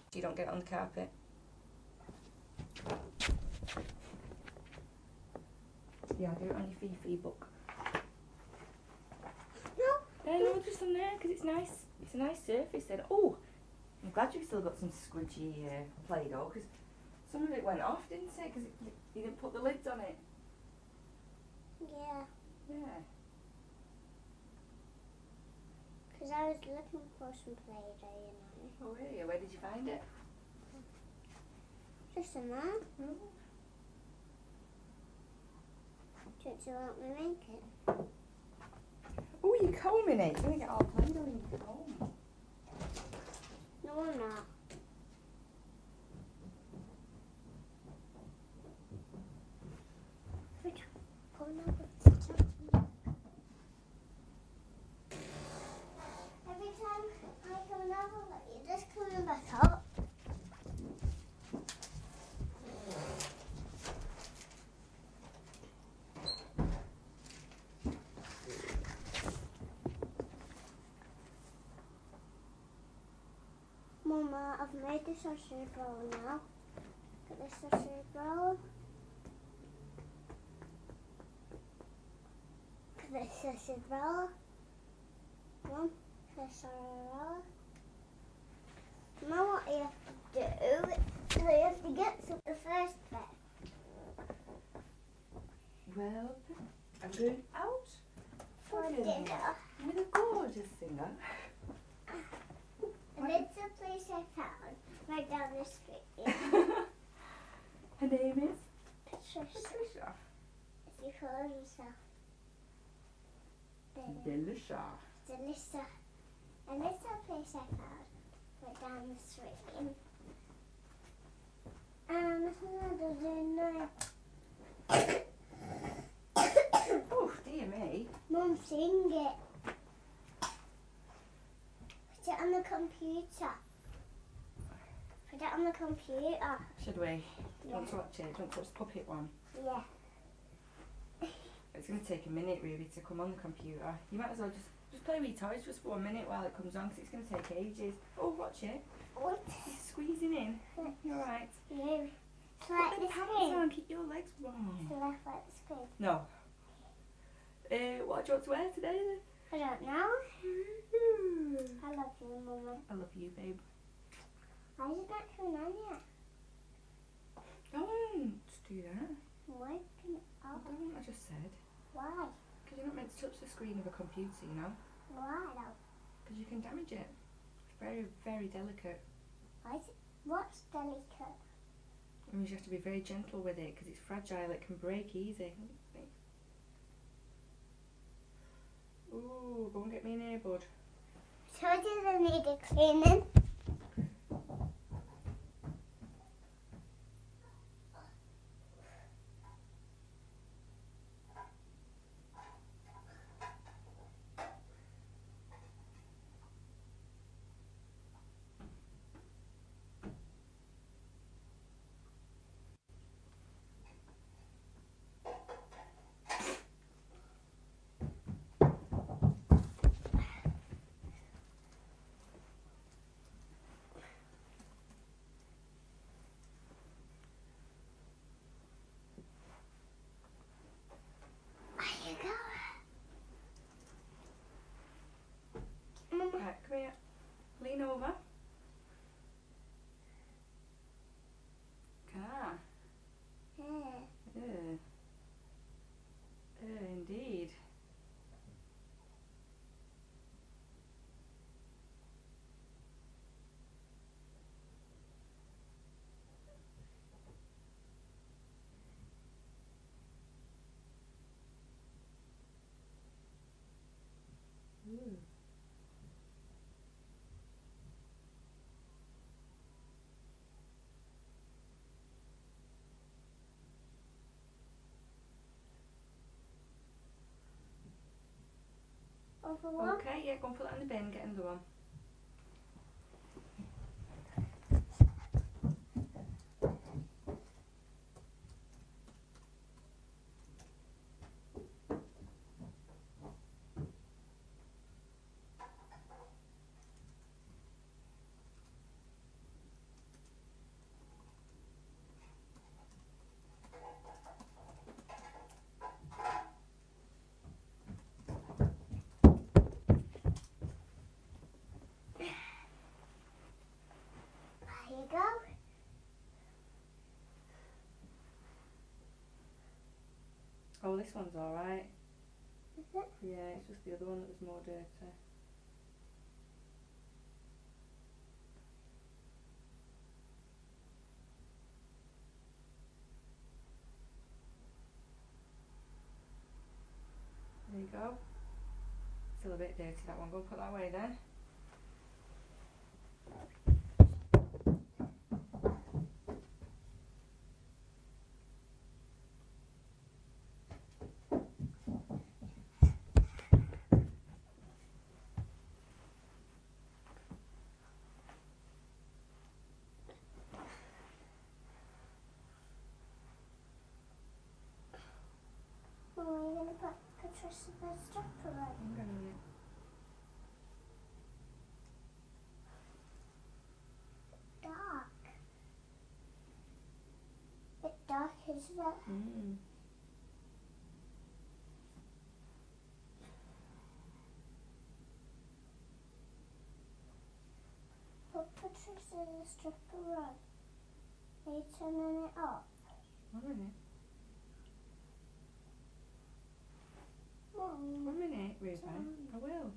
so you don't get it on the carpet. Yeah, do it on your Fifi book. No, just on there, because it's nice. It's a nice surface then. Oh, I'm glad you've still got some squidgy Play-Doh, because some of it went off, didn't it? Because you didn't put the lids on it. Yeah. Yeah. Because I was looking for some Play-Doh, you know. Oh, really? Where did you find it? Just in there. Oh. Don't you want me to make it? Oh, you're combing it. You're going to get all Play-Doh in your comb. No, I'm not. Every time I come over, you're just coming back up. Mama, I've made the sausage roll now. Look at the sausage roll. Look at the sausage roll. Mum, sausage roll. Now what you have to do, you have to get to the first bit. Well, I'm going out For dinner dinner. with a gorgeous singer. And it's a place I found right down the street. Her name is Patricia. Patricia. She calls herself Delisha. Delissa. And it's a place I found right down the street. And another night. Oh, dear me. Mum, sing it. Put it on the computer. Put it on the computer. Should we? Do you Yeah. want to watch it? Do you want to watch the puppet one? Yeah. It's going to take a minute, Ruby, to come on the computer. You might as well just play with your toys just for 1 minute while it comes on, because it's going to take ages. Oh, watch it. What? It's squeezing in. You're right. No. Put Like the the pants screen. on, keep your legs warm. So left like the screen. No. What do you want to wear today then? I don't know. I love you, Mama. I love you, babe. Why is it not coming on yet? Don't do that. Why can it I don't know what I just said. Why? Because you're not meant to touch the screen of a computer, you know? Why though? Because you can damage it. It's very, very delicate. Why is it? What's delicate? It means you have to be very gentle with it because it's fragile. It can break easy. Ooh, go and get me an earbud. So it doesn't need a cleaning. There you go. Mama. Right, come here. Lean over. Ah. Yeah. Indeed. Ooh. Over one. Okay, yeah, go and put that in the bin, get another one. Oh, this one's alright. Is it? Yeah, it's just the other one that was more dirty. There you go. Still a bit dirty, that one. Go and put that away then. Mum, are you going to put Patricia the strapper on? Hang on a minute. Dark. Bit dark, isn't it? Mm. Put Patricia the strapper on. Are you turning it up? 1 minute. Mum. 1 minute, Ruben. I will.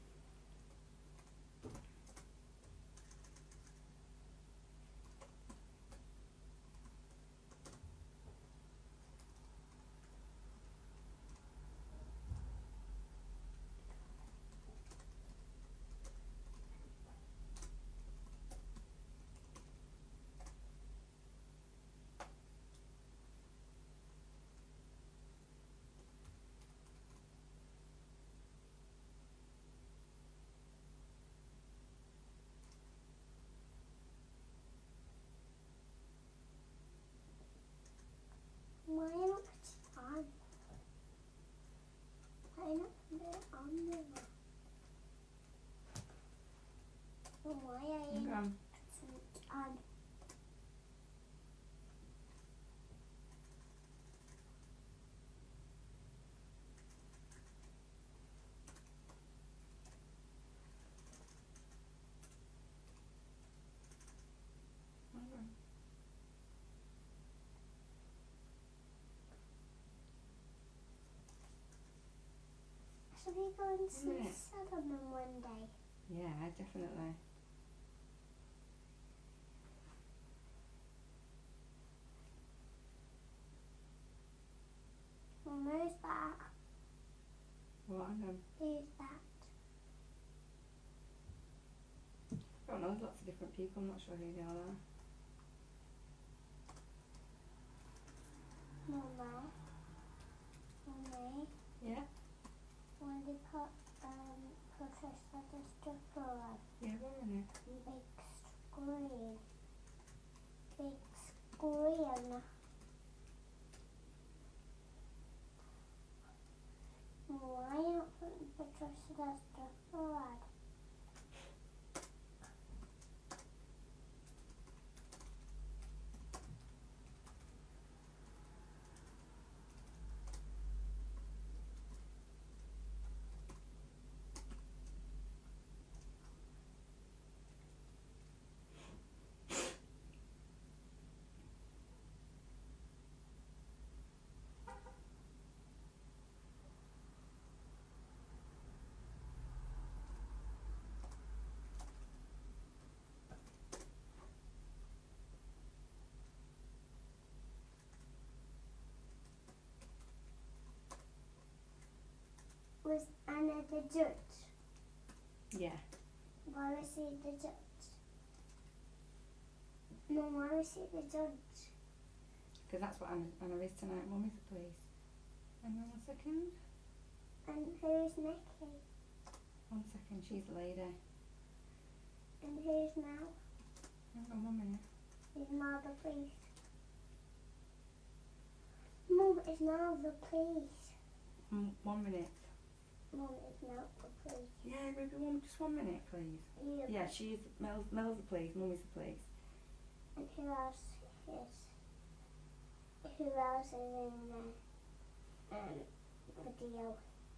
Why not put it on? Why not put it on there? Mum, why are you Hang not on. putting it on? Hang on. Should we go and see minute. Solomon one day? Yeah, definitely. Mum, who's that? What? Hang on. Who's that? I don't know, there's lots of different people. I'm not sure who they all are. Mummy. Mummy. Yeah? When they put Professor the strapper on, Yeah, 1 minute. big screen. Big screen. Why not putting Patricia the strapper on? Was Anna the judge? Yeah. Why was he the judge? Mum, why was he the judge? Because that's what Anna is tonight. Mummy, please. Hang on 1 second. And who's Nicky? 1 second. She's the lady. And who's Mel? Hang on 1 minute. Is Mel the police? Mum, is Mel the police? 1 minute. Mum, is Mel the police? Yeah, maybe just 1 minute, please. Yeah, she's Mel's the police. Mummy's the police. And who else is? Who else is in the video?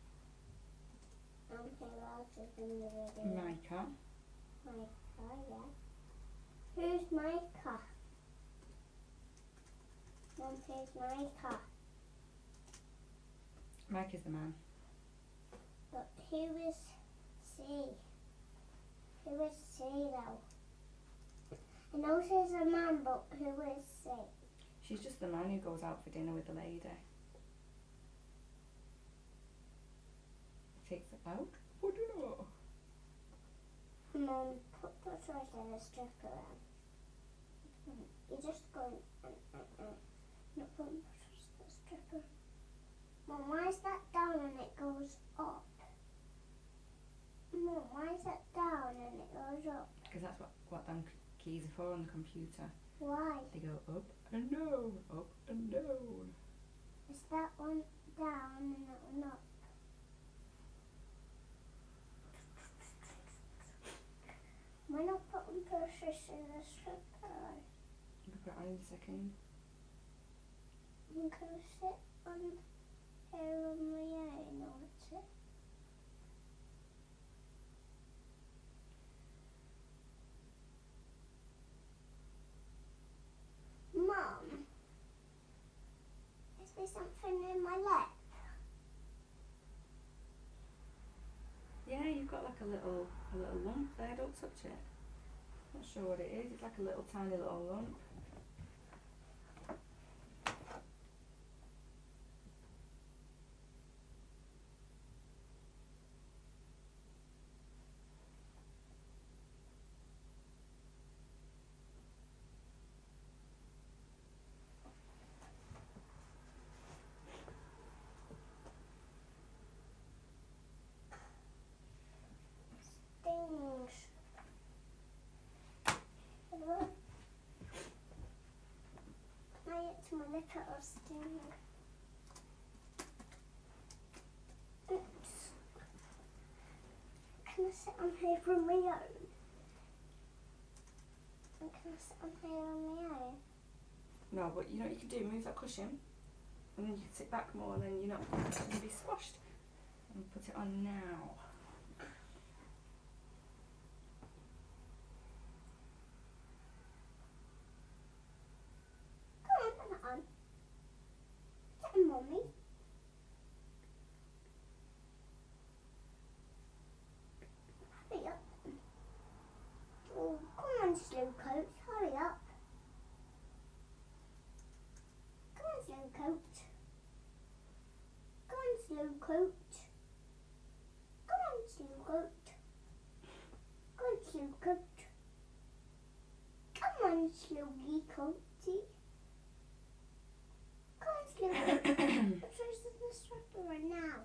And who else is in the video? Micah. Micah, yeah. Who's Micah? Mum, who's Micah? Mike is the man. But who is C? Who is C though? I know she's a man, but who is C? She's just the man who goes out for dinner with the lady. Takes her out for dinner. Mum, put right in a stripper on. You just go not put the stripper. Mum, why is that down and it goes up? Mum, why is that down and it goes up? Because that's what them keys are for on the computer. Why? They go up and down, up and down. Is that one down and that one up? When I put on purses in the stripper on, We'll put it on in a second. I'm gonna sit on here on my own, or what's it? Mum, is there something in my lip? Yeah, you've got like a little lump there. Don't touch it. Not sure what it is. It's like a little tiny little lump. Stings. Hello? It's my lip, it'll sting. Oops. Can I sit on here from my own? And can I sit on here on my own? No, but you know what you can do? Move that cushion, and then you can sit back more, and then you're not going to be squashed. And put it on now. Come on, put it on. Sit on, Mummy. Hurry up. Oh, come on, slow coat. Hurry up. Come on, slow coat. Come on, slow coat. Come on, slow coat. Come on, slow coat. Come on, slowy coaty. Come on, slow coat. I'm trying to the strapper right now.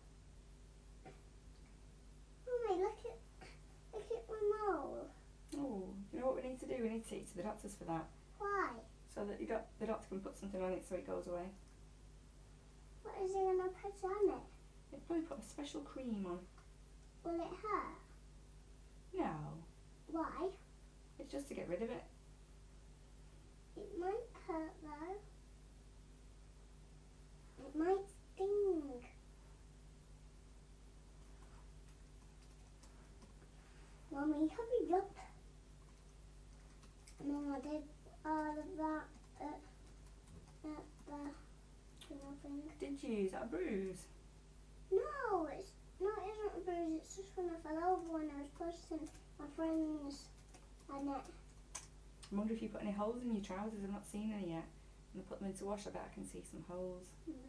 Mummy, look at my mole. Oh, you know what we need to do? We need to take you to the doctors for that, Why? so that the doctor can put something on it so it goes away. What is he gonna put on it? They probably put a special cream on. Will it hurt? No, Why? it's just to get rid of it. It might hurt though. It might sting. Mummy, hurry up. Mum, I did all of that at the thing. Did you? Is that a bruise? No, it isn't a bruise. It's just when I fell over when I was pushing my friends on it. I wonder if you put any holes in your trousers. I've not seen any yet. When I put them into wash, I bet I can see some holes.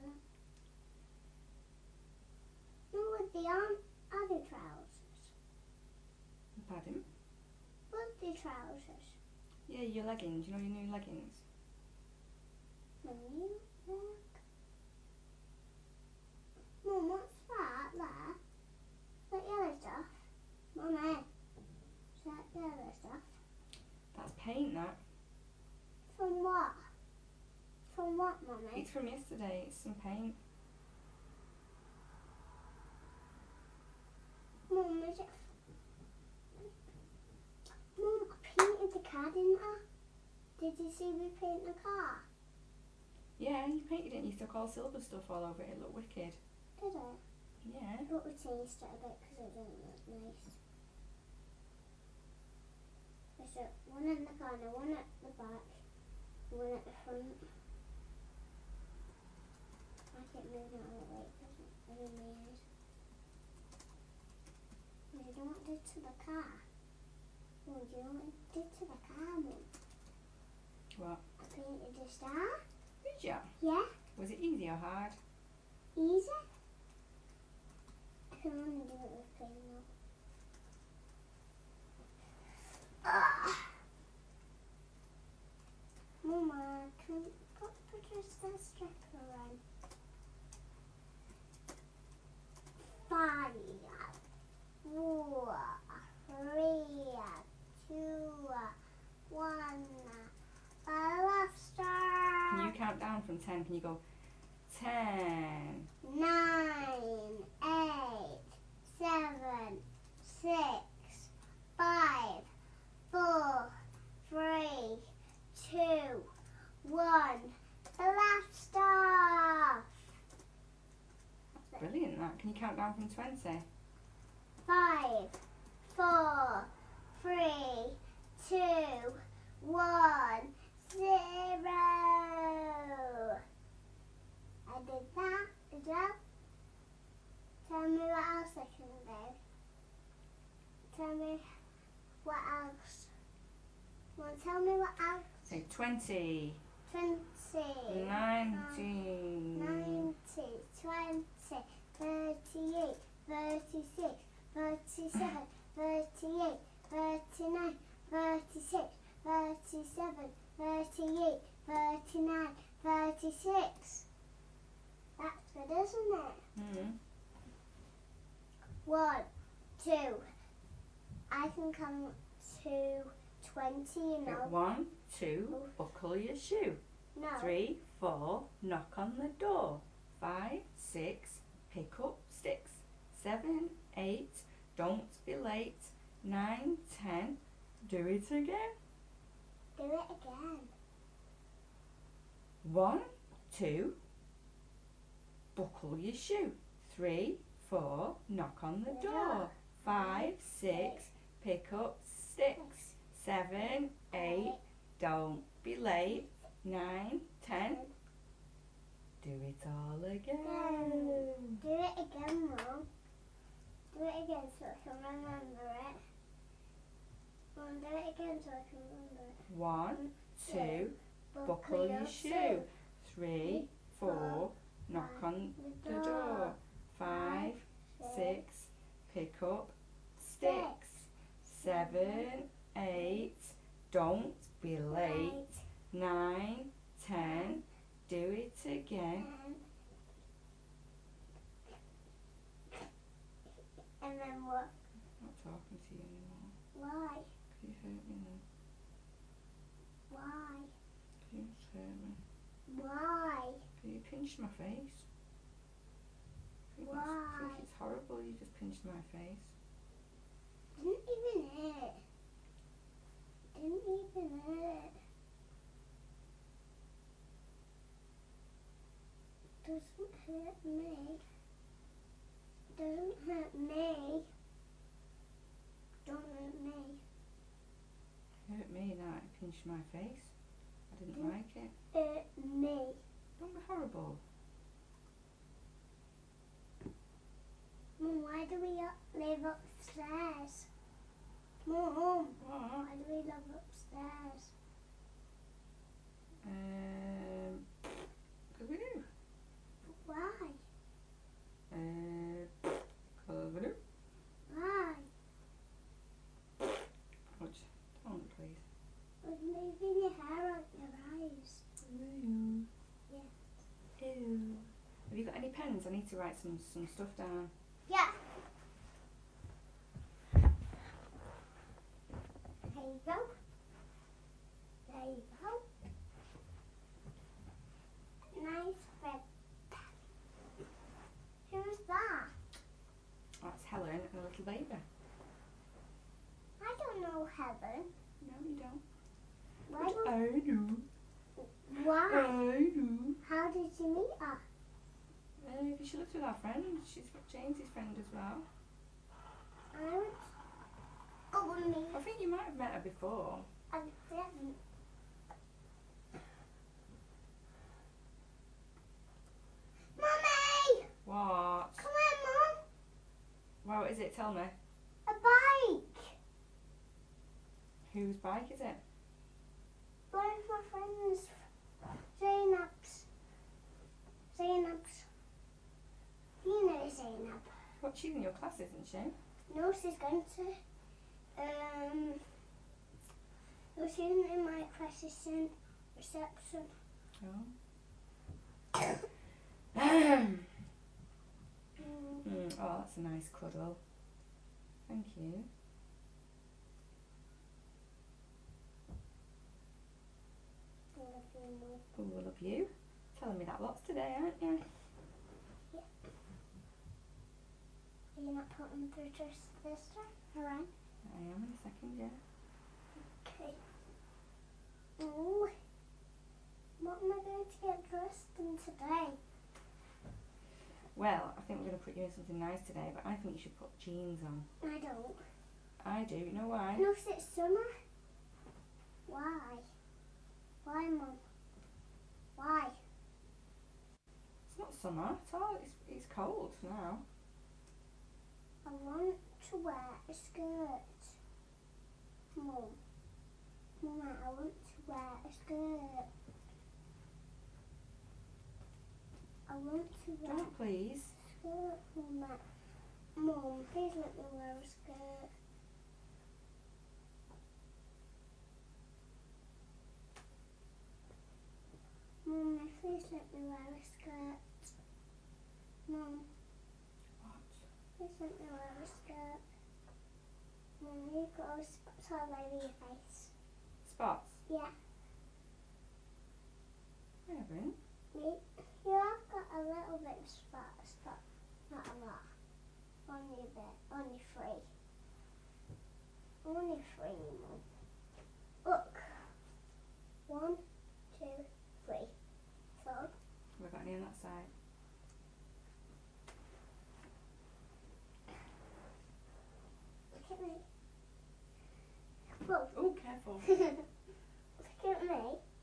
No, with the other trousers. Pardon? With the trousers. Yeah, your leggings. You know your new leggings? My new leg. Mum, what's that there? That yellow stuff? Mummy, is that yellow stuff? That's paint, that. From what? From what, Mummy? It's from yesterday. It's some paint. Mum, is it? Mum, I painted the car, didn't I? Did you see me paint the car? Yeah, you painted it and you stuck all silver stuff all over it. It looked wicked. Did I? Yeah. But we changed it a bit because it didn't look nice. There's one in the corner, one at the back, one at the front. I keep moving it all the way, doesn't it? you made. You know what I did to the car? Oh, do you know what I did to the car, Mum? What? I painted a star. Did you? Yeah, Was it easy or hard? easy. I can only do it with paint now. Mama, can you put the sticker on? 5, 4, 3, 2, 1. I love star. Can you count down from 10? Can you go 10, 9, 8, 7, 6, 5, 4, 3, 2, 1. The last star. Brilliant that. Can you count down from 20? 5, 4, 3, 2, 1, 0. I did that as well. Tell me what else I can do. Tell me what else. Well, tell me what else. Say 20, 20, 19, 90, 20, 38, 36, 37, 38, 39, 36, 37, 38, 39, 36. That's good, isn't it? Mm. 1, 2. I can come to 20, you know. 1, 2, buckle your shoe. No. 3, 4, knock on the door. 5, 6, pick up sticks. 7, 8, don't be late. 9, 10, do it again. Do it again. 1, 2, buckle your shoe. 3, 4, knock on the door. 5, 6, pick up sticks. 7, 8, don't be late. 9, 10, do it all again. Do it again, Mum. Do it again so I can remember it. Mum, do it again so I can remember it. 1, 2, buckle your shoe. 3, 4, knock on the door. 5, 6, pick up sticks. 7, 8, don't be late. 9, 10, do it again. And then what? I'm not talking to you anymore. Why? You hurt me then. Why? You just hurt me. Why? You pinched my face. I Why? think it's horrible you just pinched my face. Didn't even hurt. Didn't even hurt. Doesn't hurt me. Doesn't hurt me. Don't hurt me. Hurt me that it pinched my face. I didn't like it. Hurt me. Don't be horrible. Mum, why do we live upstairs? Mum, What? why do we live upstairs? Cause we do. Why? Cause we do. Why? Ouch. Don't please. With moving your hair out your eyes. Ew. Yeah. Ew. Have you got any pens? I need to write some stuff down. Yeah. There you go. There you go. Nice red pen. Who's that? That's Helen and a little baby. I don't know Helen. No, you don't. Why? I do. Why? I do. How did you meet her? Because she lives with our friend. She's James's friend as well. I would go with me. I think you might have met her before. I didn't. Mummy! What? Come it? Tell me. A bike. Whose bike is it? One of my friends, Zainab's. Zainab's. You know Zainab. What, she's in your class, isn't she? No, she's going to. No, she isn't in my class. She's in reception. Oh. Oh, that's a nice cuddle. Thank you. Oh, I love you. Telling me that lots today, aren't you? Are you not putting through this time? Alright. I am in a second, yeah. Okay. Oh, what am I going to get dressed in today? Well, I think we're going to put you in something nice today, but I think you should put jeans on. I don't. I do. You know why? No, it's summer. Why? Why, Mum? Why? It's not summer at all. It's cold now. I want to wear a skirt. Mum. Mum, I want to wear a skirt. I want to wear Don't, please. a skirt, Mum. Mum, please let me wear a skirt. Mum, please let me wear a skirt. Mum, What? please let me wear a skirt. Mum, you got spots all over your face. Spots? Yeah. I haven't. You have got a little bit of spots, but not a lot. Only a bit. Only 3. Only 3, Mum. Look. 1, 2, 3. 4. Have I got any on that side? Look at me. Whoa. Oh, careful. Look at me.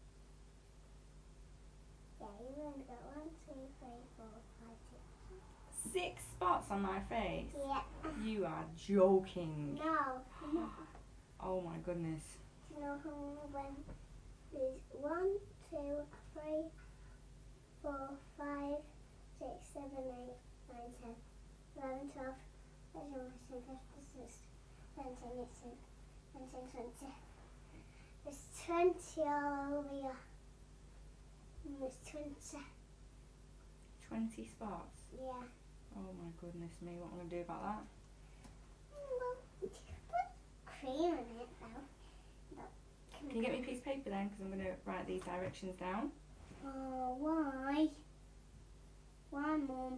Yeah, you've only got 1, 2, 3, 4, 5, 6. 6 spots on my face? Yeah. You are joking. No. Oh my goodness. Do you know how when there's 1, 2, 3, 4, 5, 6, 7, 8, 9, 10, 11, 12, 13, 14, 15, 16, 17, 18, 19, 20. There's 20 all over you. And there's 20. 20 spots? Yeah. Oh my goodness me, what am I going to do about that? Well, you could put cream in it though. Can you get me a piece of paper then? Because I'm going to write these directions down. Oh, why? Why, Mum?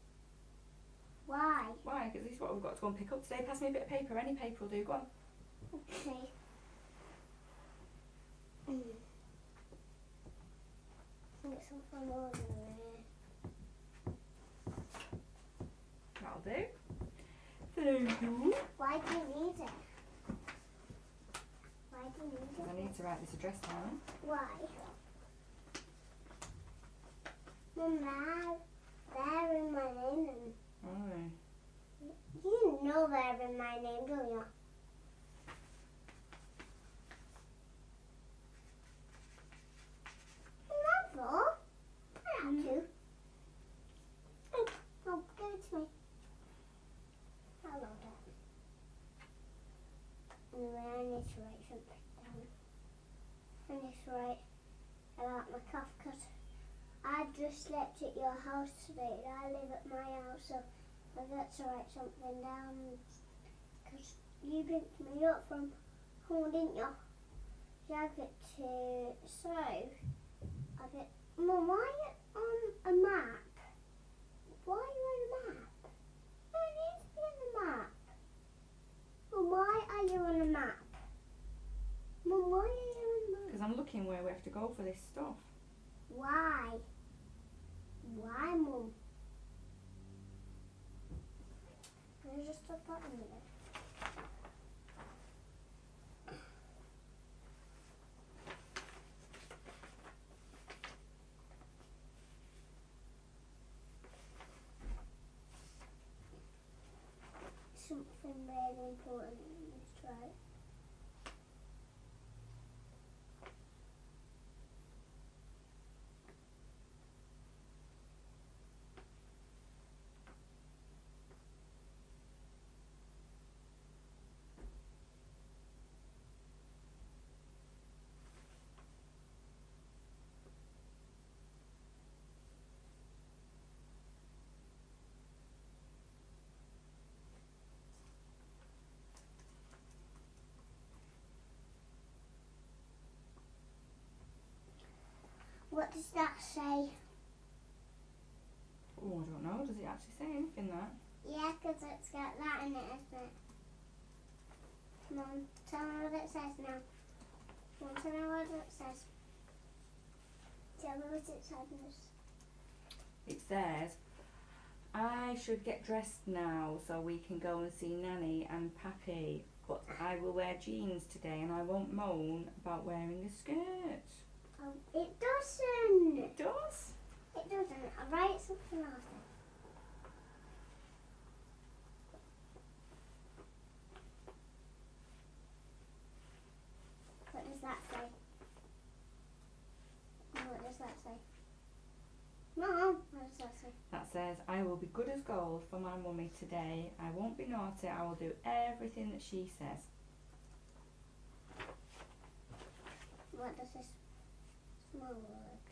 Why? Why? Because this is what we've got to go and pick up today. Pass me a bit of paper. Any paper will do. Go on. Okay. Think something more than That'll do. Thank you. Why do you need it? Why do you need I it? need to write this address down. Why? Mum, they're in my name. Oh. You know they're in my name, don't you? Never. I have to. Oh, give it to me. Hello, Dad. Anyway, I need to write something down. I need to write about my cough because I just slept at your house today. I live at my house, so I've got to write something down because you picked me up from home, didn't you? Yeah, so I get. Mum, why are you on a map? Why are you on a map? I need to be on a map. Mum, why are you on a map? Mum, why are you on a map? Because I'm looking where we have to go for this stuff. Why? Why, Mum? Can I just stop that a minute? something really important in this, right? What does that say? Oh, I don't know. Does it actually say anything, that? Yeah, because it's got that in it, isn't it? Mum, tell me what it says now. Mum, tell me what it says. Tell me what it says. It says, I should get dressed now so we can go and see Nanny and Pappy, but I will wear jeans today and I won't moan about wearing a skirt. Oh, it doesn't. It does? It doesn't. I'll write something else. What does that say? What does that say? Mom, what does that say? That says, I will be good as gold for my mummy today. I won't be naughty. I will do everything that she says. What does this small word?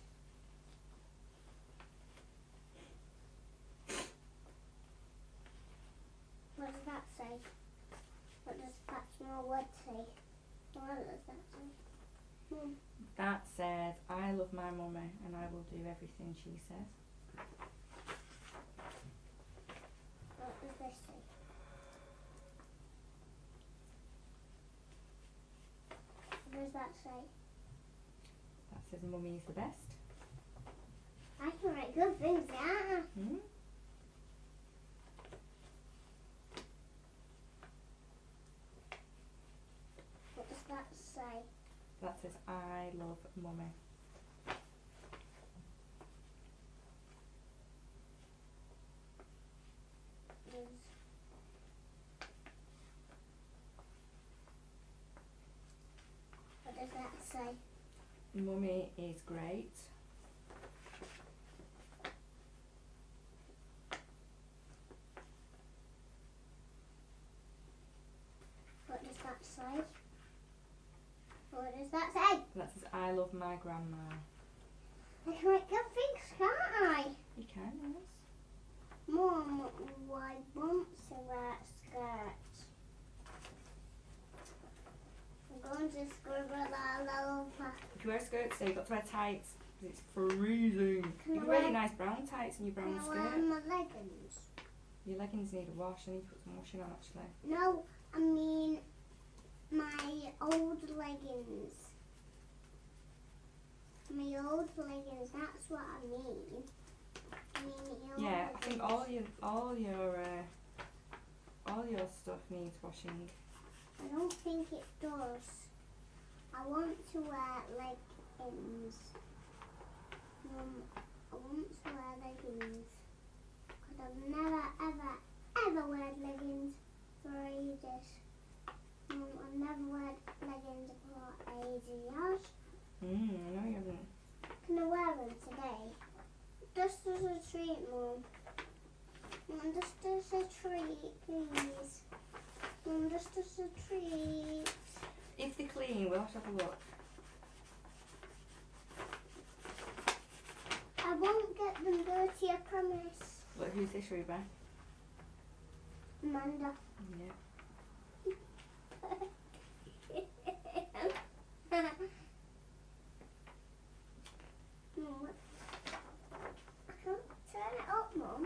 What does that say? What does that small word say? What does that say? Mum. That says, I love my mummy and I will do everything she says. What does this say? What does that say? That says, Mummy is the best. I can write good things, yeah. Hmm? What does that say? That says, I love mummy. What does that say? Mummy is great. What does that say? What does that say? That says, I love my grandma. I can write good things, can't I? You can, yes. Mum, why won't you wear skirts? I'm going to scribble all over. If you wear skirts, so you've got to wear tights. 'Cause it's freezing. Can You I can wear your wear- nice brown tights and your brown Can I wear skirt. my leggings? Your leggings need a wash. I need to put some washing on, actually. No, I mean my old leggings. My old leggings, that's what I mean. I mean the old Yeah, I think leggings. all your stuff needs washing. I don't think it does. I want to wear leggings. I want to wear leggings. Because I've never, ever wear leggings for ages. I've never wear leggings for ages. I know you haven't. Can I wear them today? Just as a treat, Mum. Mum, just as a treat, please. Mum, just as a treat. If they're clean, we'll have to have a look. I won't get them dirty, I promise. Look, who's this, Ruby? Amanda. Yeah. Mum, I can't turn it up, Mum.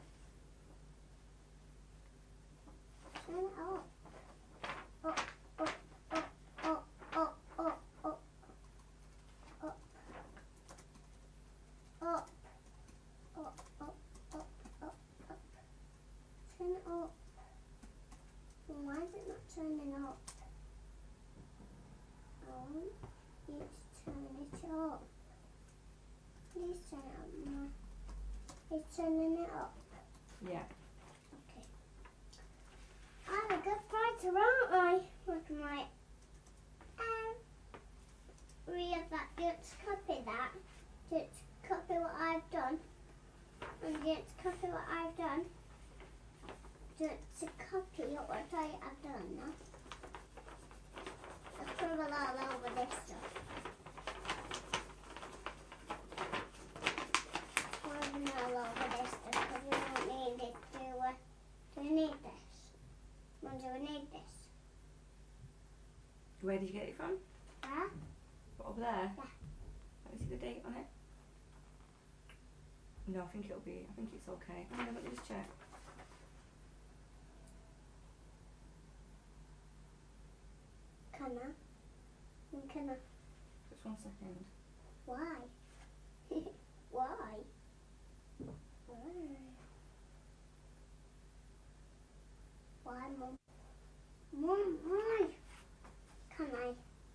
Turn it up. Up, up, up, up, up, up, up, up. Up, up, up, up, up, up. Turn it up. Why is it not turning up? I want you to turn it up. Please turn it up, Mum. It's turning it up. Yeah. Okay. So aren't I with my area that just copy that? Just copy what I've done. And just copy what I've done. Just copy what I've done now. I'll scribble all over this stuff. Scribbling all over this stuff because we don't need it to. Do we need this? Mum, do we need this? Where did you get it from? Huh? What, over there? Yeah. Let me see the date on it. No, I think it's okay. Oh, no, let me just check. Can I? Just 1 second. Why? Why? Why, Mum? Mum, why? Can I?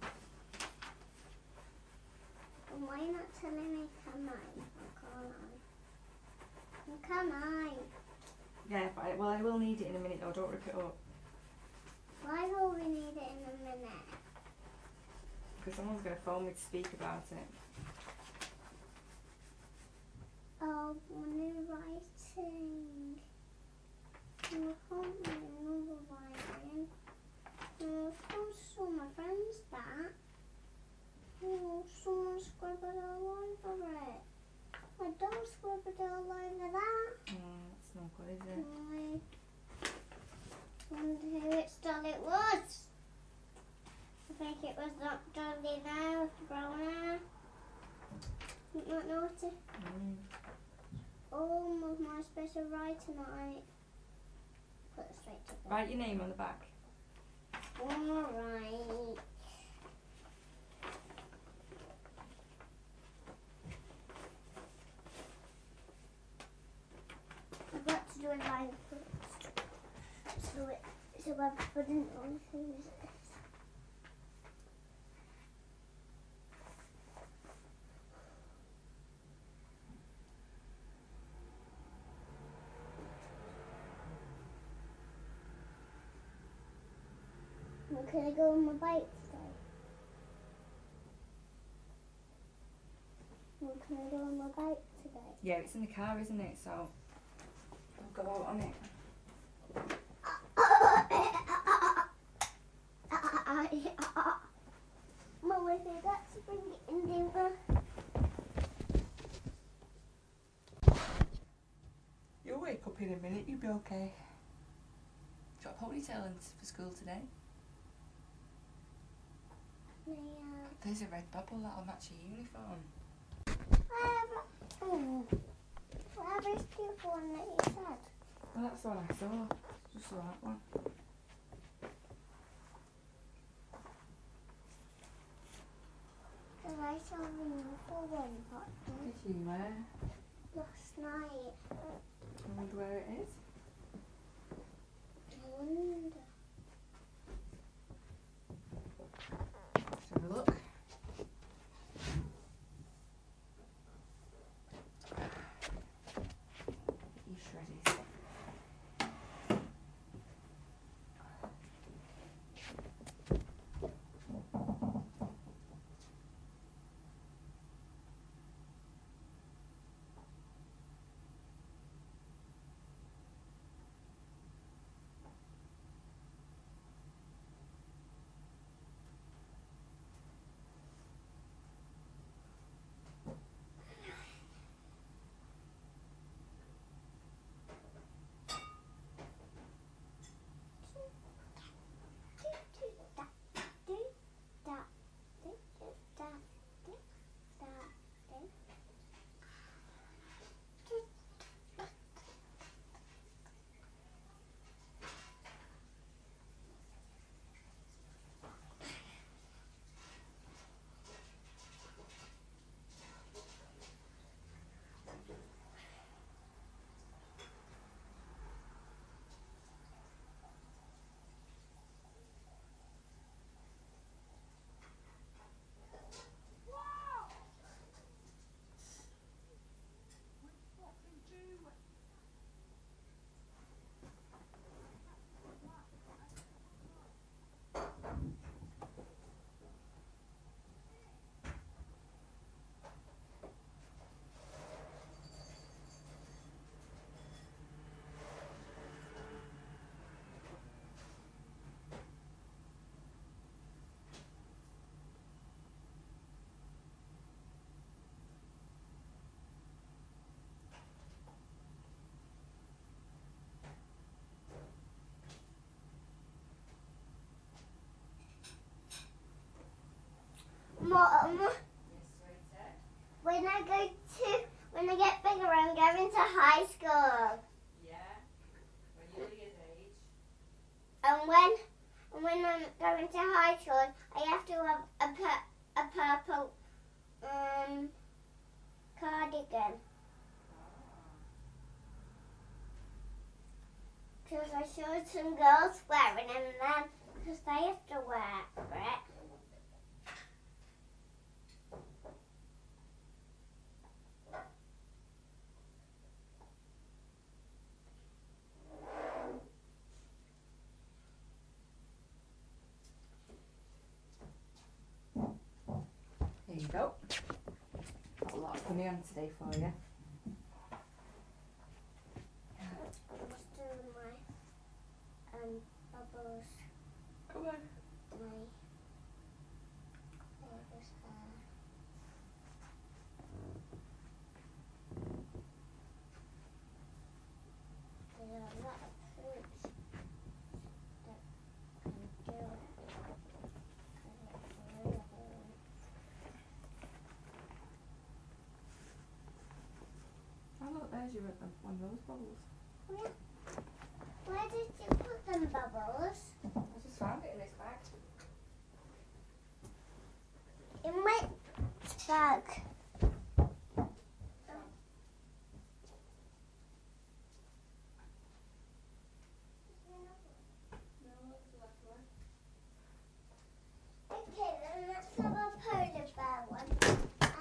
And why are you not telling me can I? Or can I? Yeah, but well, I will need it in a minute though, don't rip it up. Why will we need it in a minute? Because someone's going to phone me to speak about it. Oh, when you're writing. I can't remember writing. I can't show my friends that. Oh, someone scribbled all over it. I don't scribble all over that. That's not good, is it? I wonder who it thought it was. I think it was not Dolly now, Brona. Did not notice. Oh, with my special writing on it. Put it straight to bed. Write your name on the back. Alright. I've got to do a line first. So I put in all the things. Can I go on my bike today? Can I go on my bike today? Yeah, it's in the car, isn't it? So I'll go out on it. Mum, I forgot to bring it in the river. You'll wake up in a minute, you'll be okay. Got a ponytail in for school today. Yeah. There's a red bubble that'll match your uniform. Whatever is the one that you said? Well, that's the one I saw. Just the right one. Because I saw the uniform one Did you wear? last night. I wonder where it is. I wonder. Let's have a look. You shreddies. Mom, Yes, sweetie. when I get bigger, I'm going to high school. Yeah. When you're Leah's age. And when I'm going to high school, I have to have a purple cardigan. Because I saw some girls wearing them then, because they have to wear it. There you go. Got a lot of funny on today for you. I'm just doing my bubbles. Come on. My baby's hair. There's a lot of fruits that can do it. Oh look, there's your one of those bubbles. Where did you put them bubbles? I just found it in this bag. In my bag. Okay, then let's have a polar bear one.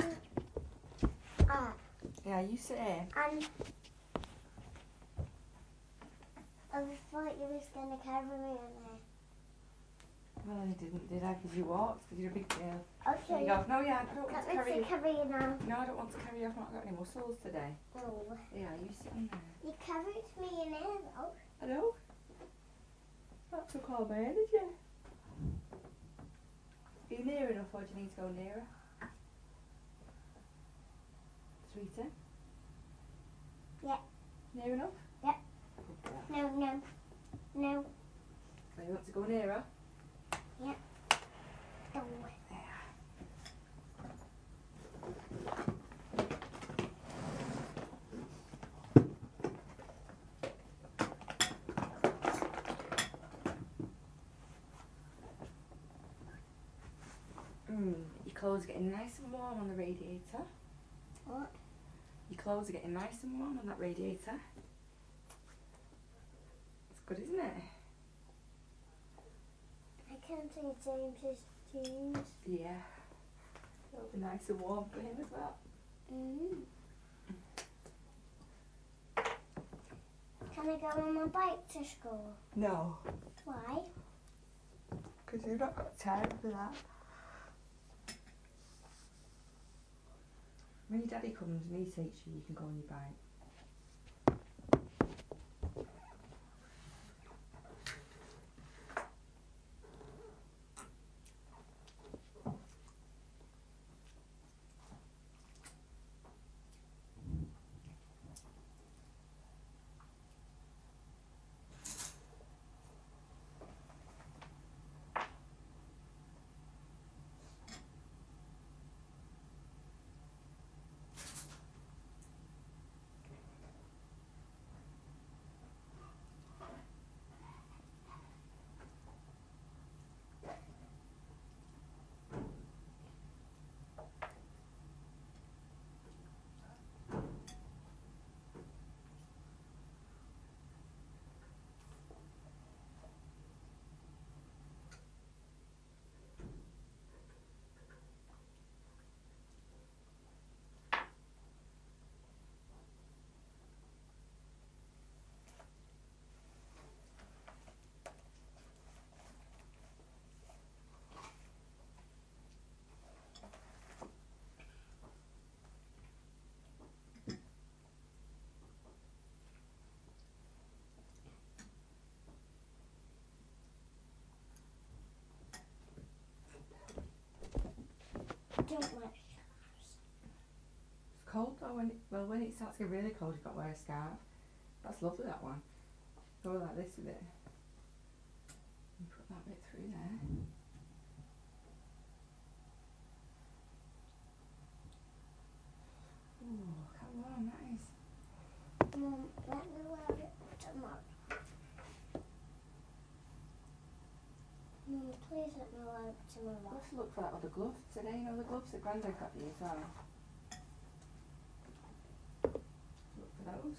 Yeah, you sit here. And I thought you was going to carry me in there. Well, I didn't, did I? Because you walked, because you're a big girl. There Okay. you go. No, yeah, I don't want to Let carry me you. carry you now. No, I don't want to carry you. I've not got any muscles today. Oh. Yeah, you sit in there. You carried me in there though. I know. That took all my energy. Are you near enough or do you need to go nearer? Sweetie? Yeah. Near enough? Yeah. Good girl. No. So you want to go nearer? Oh. There. Your clothes are getting nice and warm on the radiator. What? Your clothes are getting nice and warm on that radiator. It's good, isn't it? I can see James's jeans. Yeah. It'll be nice and warm for him as well. Can I go on my bike to school? No. Why? Because you've not got time for that. When your daddy comes and he takes you, you can go on your bike. Don't like scarves. It's cold though. When it starts to get really cold, you've got to wear a scarf. That's lovely, that one. Go like this with it. And put that bit through there. tomorrow. Let's look for that other glove today. You know the gloves that Grandad got you as well. Look for those.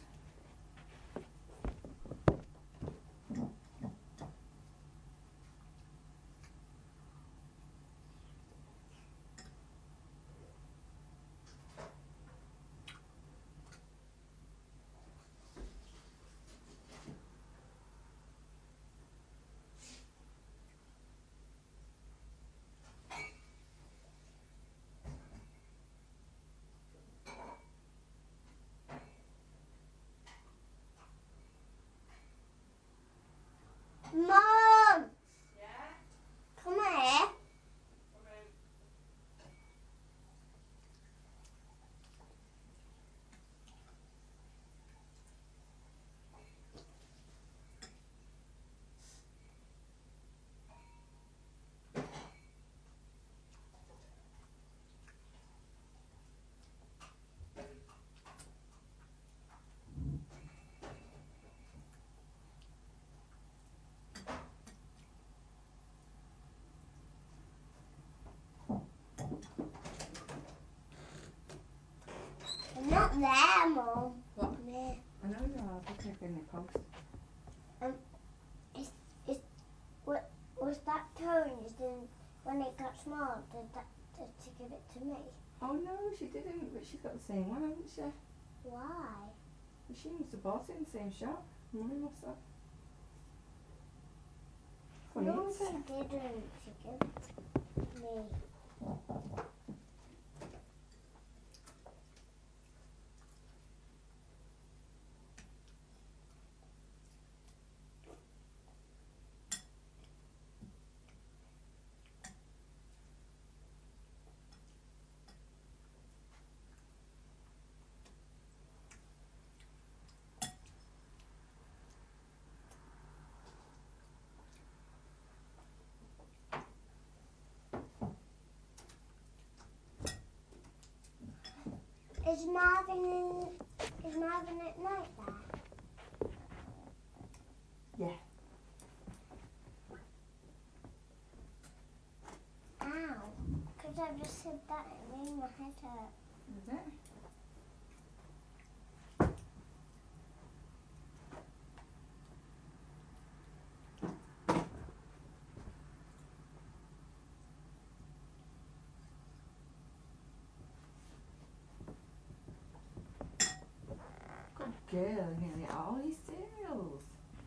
Mom! Yeah? Come here. I'm not there, Mum. What? There. I know you are. I'll check in the post. Was that Tony's? Then when it got small, did she give it to me? Oh no, she didn't, but she's got the same one, hasn't she? Why? She must have bought it in the same shop. Mummy must have. Funny, No, isn't she it? didn't. She gave it to me. Is Marvin at night there? Yeah. Ow. Because I've just said that and it made my head hurt. Is it? Good girl, nearly all these cereals.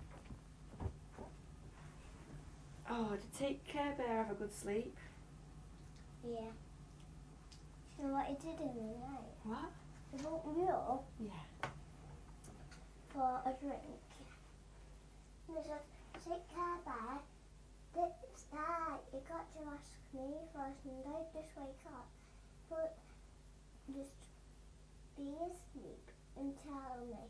Oh, to take care, Bear, have a good sleep. Yeah. You know what he did in the night? What? He woke me up Yeah. for a drink. And he said, take care, Bear. It's night. You got to ask me first and don't just wake up. But just be asleep and tell me.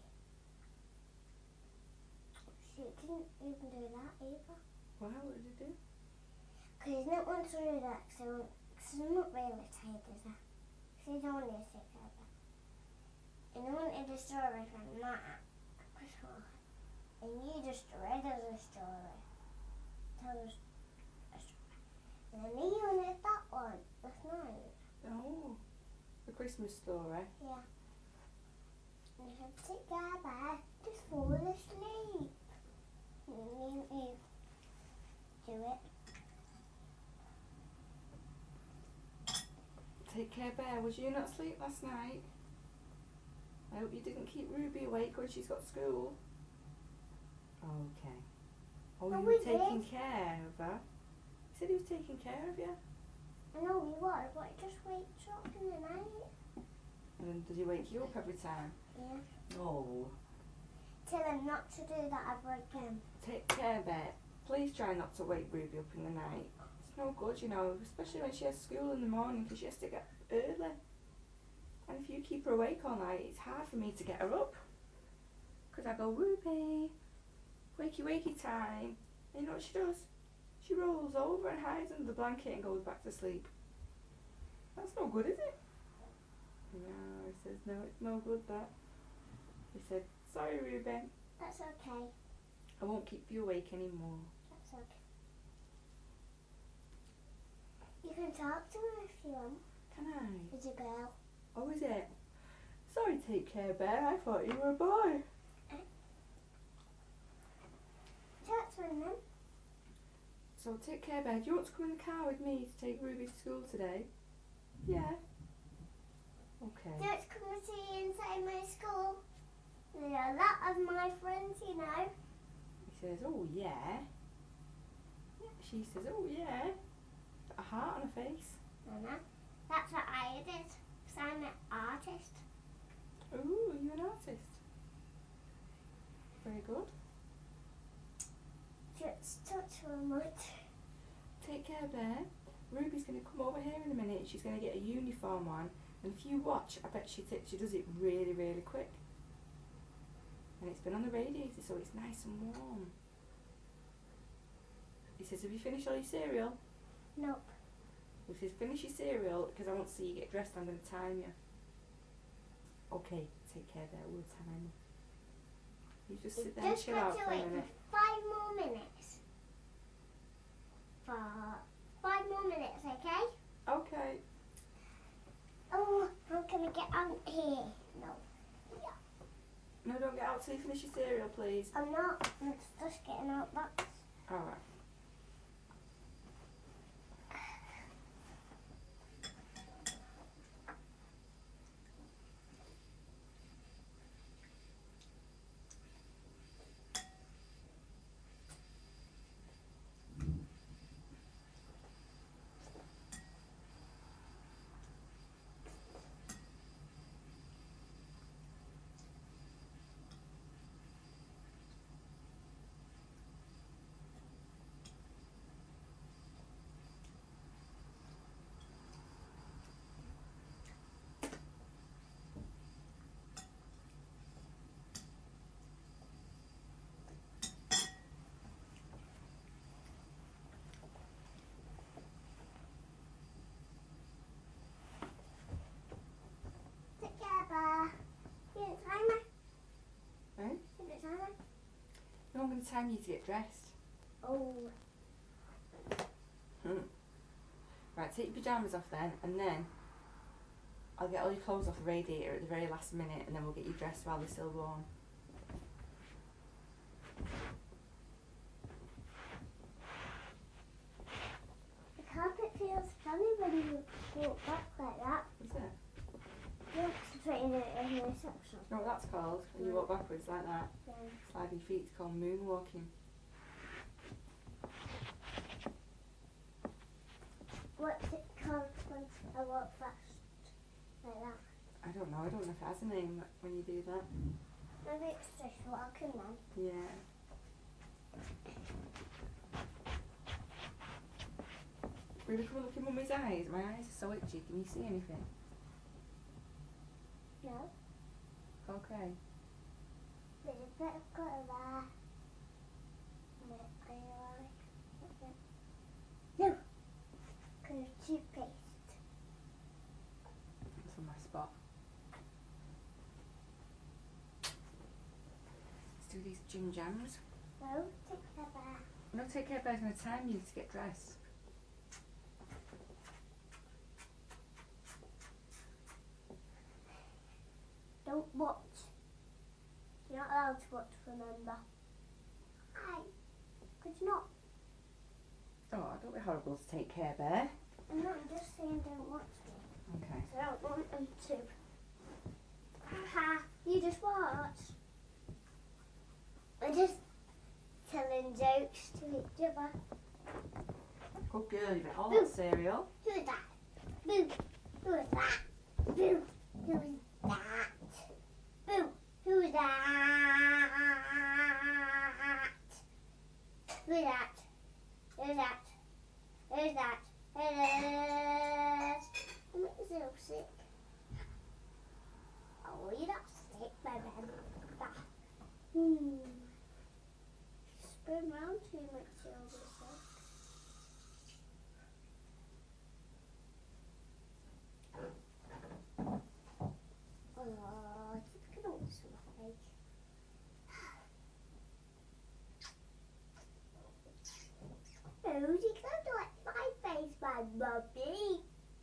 She didn't even do that either. Wow, what did you do? Because he didn't want to do that because I'm not really tired, is I? Because he's only a sick over. And he wanted a story from that. And you just read us a story. Tell us a story. And then he wanted that one last night. Oh, the Christmas story. Yeah. And he said, sit there, Bear, just fall asleep. And you do it. Take care, Bear. Was you not asleep last night? I hope you didn't keep Ruby awake when she's got school. Okay. Oh, No, you we were taking did. care of her? He said he was taking care of you. I know he was, but it just wakes up in the night. And then does he wake you up every time? Yeah. Oh. Tell him not to do that ever again. Take care, Bear. Please try not to wake Ruby up in the night. It's no good, you know, especially when she has school in the morning because she has to get up early. And if you keep her awake all night, it's hard for me to get her up. Because I go, Ruby, wakey wakey time. And you know what she does? She rolls over and hides under the blanket and goes back to sleep. That's no good, is it? No, he says, no, it's no good that. He said, sorry, Ruby. That's okay. I won't keep you awake anymore. That's okay. talk to her if you want. Can I? It's a girl. Oh, is it? Sorry, Take Care Bear. I thought you were a boy. Talk to her then. So, Take Care Bear, do you want to come in the car with me to take Ruby to school today? Yeah. Okay. Do you want to come and see inside my school? There are a lot of my friends, you know. He says, oh, yeah. She says, oh, yeah. Got a heart on her face. Nana, that's what I did. Because I'm an artist. Ooh, you're an artist. Very good. Just touch her much. Take Care Bear. Ruby's going to come over here in a minute. She's going to get a uniform on. And if you watch, I bet she does it really, really quick. And it's been on the radiator, so it's nice and warm. He says, have you finished all your cereal? Nope. He says, finish your cereal, because I want to see you get dressed. I'm going to time you. Okay, Take Care Bear, we'll time you. You just sit there and chill out for a minute. 5 more minutes. For 5 more minutes, okay? Okay. Oh, how can I get out here? No. No, don't get out till you finish your cereal, please. I'm not. I'm just getting out box. Alright. Together. You didn't time her? Eh? You didn't time her? No, I'm going to time you to get dressed. Oh. Right, take your pyjamas off then, and then I'll get all your clothes off the radiator at the very last minute, and then we'll get you dressed while they're still warm. The carpet feels funny when you walk back like that. Is it? You have to put in it in the section. You know what that's called? When you walk backwards like that. Yeah. Slide your feet, it's called moonwalking. What's it called when I walk fast like that? I don't know if it has a name when you do that. Maybe it's just walking then. Yeah. Ruby, come and look in Mummy's eyes. My eyes are so itchy. Can you see anything? No. Okay. There's a bit of glitter there. No. Because toothpaste. That's on my spot. Let's do these gym jams. No, take care there. No, Take Care Bear's going to time you to get dressed. Don't watch. You're not allowed to watch, remember. Could you not? Oh, don't be horrible to Take Care Bear. I'm not, I'm just saying don't watch me. Okay. I don't want them to. Haha, you just watch. We're just telling jokes to each other. Good girl, you've got all that cereal. Who's that? Boo. Who is that? Boo. Who is that? Boo. Who's that? Who's that? Who's that? Who's that? Who's that? I'm so sick. Oh, you're not sick, my man. Spin round too much, you'll be sick. Oh, it's going to be so fake. Oh, you can't do it my face, my Bobby.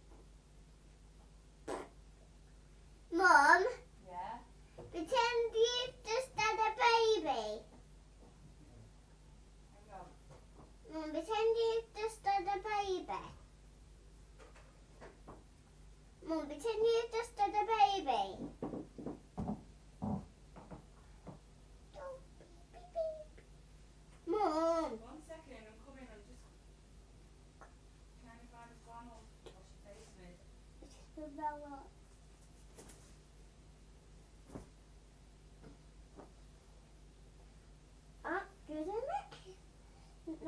Mum, Yeah? pretend you've just had a baby. Hang on. Mum, pretend you've just had a baby. Mum, pretend you've just had a baby. Don't beep, beep, beep. Mum. 1 second, I'm coming. I'm just trying to find a flannel to wash your face with. It's the Bella. Ah, good, isn't it?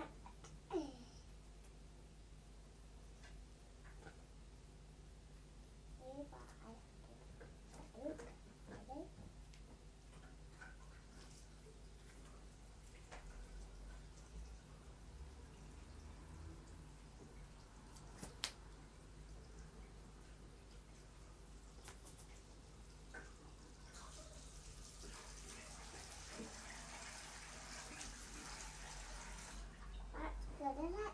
That's good, isn't it?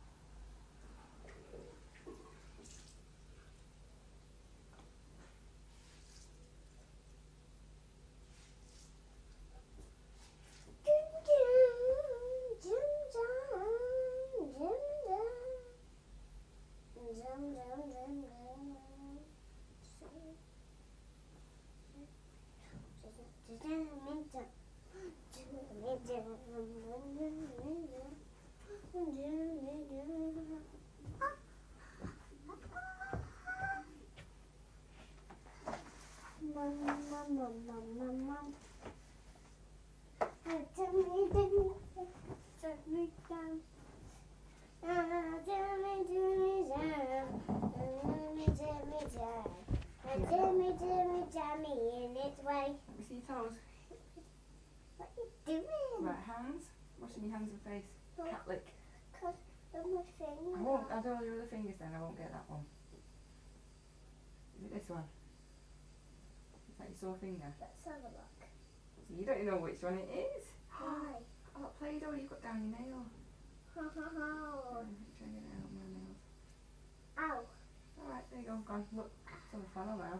Jammy in its way. Let me see your toes. What are you doing? Right, hands. Washing your hands and face. Cat lick. Because of my finger. I won't add all your other fingers then. I won't get that one. Is it this one? Is that your sore finger? Let's have a look. So you don't know which one it is. Why? Oh, Play-Doh, you've got down your nail. Ho ho ho. Try and get it out of my nails. Ow. Alright, there you go, gone. Look, it's on the funnel now.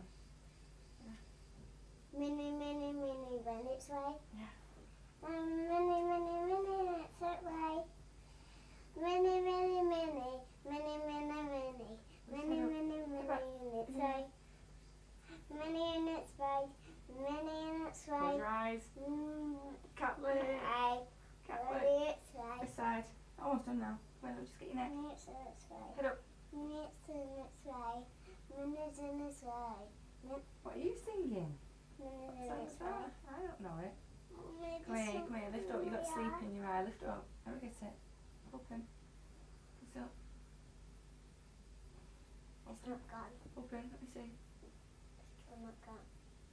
Mini, mini, mini, when it's way. Yeah. Mini, mini, mini, it's that way. Mini, mini, mini, mini, mini, mini. Mini, mini, mini, it's way. Mini in its way. Mini in its Close way. your eyes. Cat lick. Aye. Cat lick. Mini its way. This side. Almost done now. Wait, look, just get your neck. Mini it's in its way. Head up. Mini it's in its way. Mini's in its way. What are you singing? Mini's What in song's its way. that? I don't know it. Maybe Come here, come here, lift up. You've got something sleep in your eye. Lift it up. How do I get it? Open. Lift it up. It's not gone. Open. Let me see. It's not gone.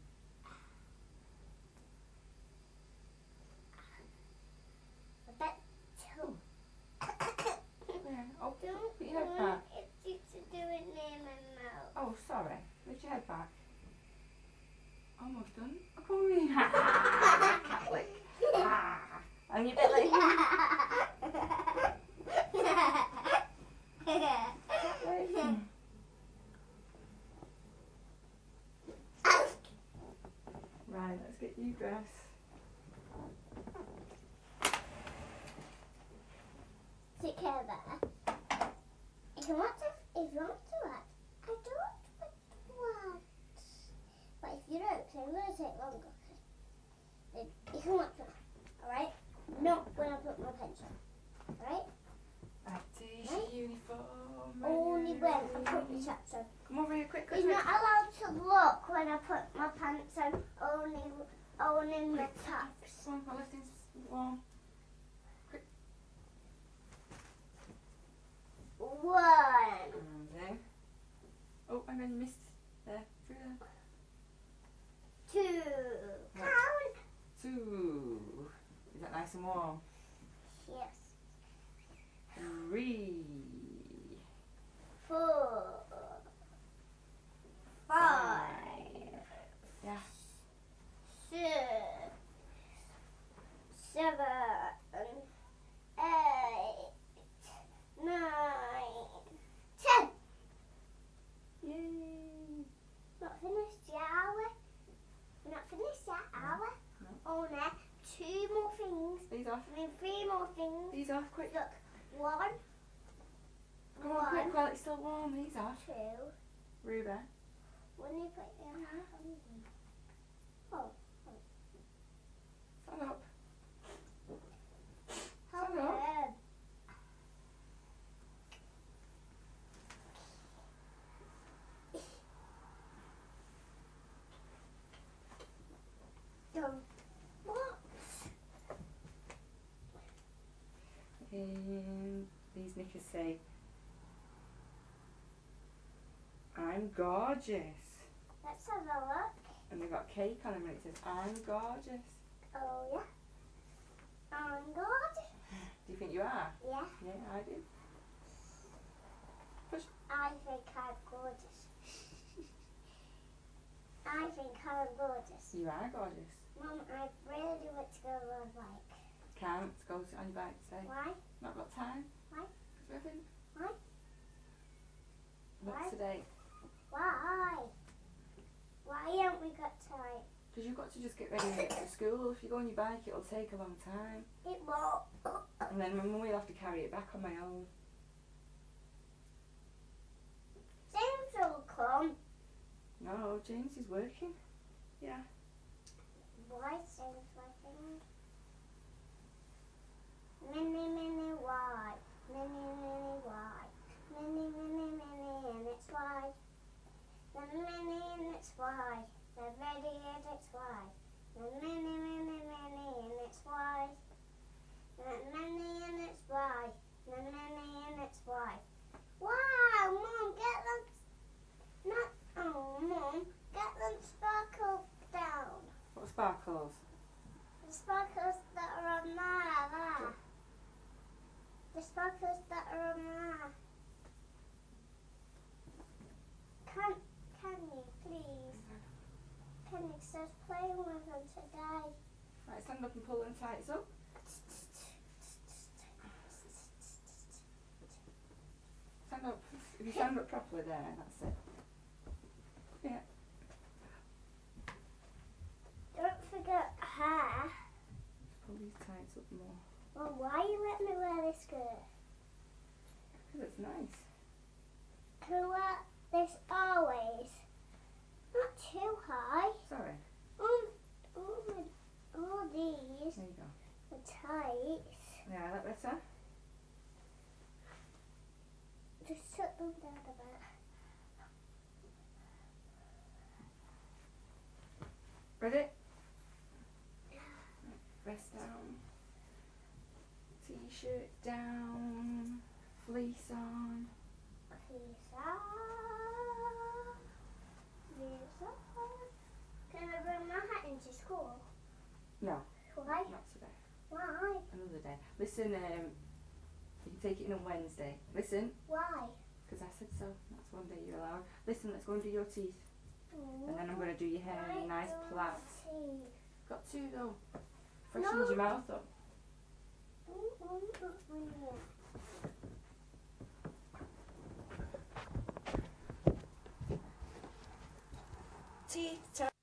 I bet two. There. Oh, Don't put your head back. It's used to do it near my mouth. Oh, sorry. Lift your head back. Almost done. Oh, come here. Cat lick. And your belly. Right, let's get you dressed. Take care of that. If you want to act, I don't want. But if you don't, then I'm going to take longer. Then if you want to, alright? Not when I put my pencil. Alright? Back to your uniform. Only when I put my chaps on. Come over here, quick, quick, You're quick. not allowed to look when I put my pants on. Only my tops. Come on, my left hand's warm. Quick. One. And then. Oh, and then you missed there. Through there. Two. Right. Count. 2. Is that nice and warm? Yes. 3. 4. 5. Yeah. 6. 7. 8. 9. off. I need 3 more things. These off, quick. Look, 1, Come on, quick, while it's still warm. These off. 2. Ruby. When you put your hand on. Stand up. Hold Stand up. on. What? And these knickers say, I'm gorgeous. Let's have a look. And they've got cake on them and it says, I'm gorgeous. Oh, yeah. I'm good. Do you think you are? Yeah. Yeah, I do. Push. I think I'm gorgeous. I think I'm gorgeous. You are gorgeous. Mum, I really want to go on a bike. Can't go on your bike today. Why? Not got time. Why? 'Cause we haven't. Why? Not Why? today. Why? Why haven't we got time? Because you've got to just get ready for school. If you go on your bike, it'll take a long time. It won't. And then my mum will have to carry it back on my own. James will come. No, James is working. Yeah. Why James working? Mini, why? Mini, why? Mini, and it's why. The mini, and it's why. The ready, and it's why. The mini, and it's why. The mini, and it's why. The mini, and it's why. Wow, Mum, get them. Not, oh, Mum, get them sparkles down. What sparkles? The sparkles that are on there. The sparkles that are on there. Can you please? Can you just play with them today? Right, stand up and pull them tights up. Stand up. If you stand up properly there, that's it. Yeah. Don't forget hair. Just pull these tights up more. Well, why you let me wear this skirt? Because it's nice. Can I wear this always? Not too high. Sorry. All these There you go. are tights. Yeah, that better? Just shut them down a bit. Ready? Rest down. T-shirt down. Fleece on. Can I bring my hat into school? No, Why? not today. Why? Another day. Listen, you can take it in on Wednesday. Listen, Why? because I said so. That's one day you're allowed. Listen, let's go and do your teeth. And then I'm going to do your hair in nice plaits. Got to though. Freshens your mouth up. Teeth time.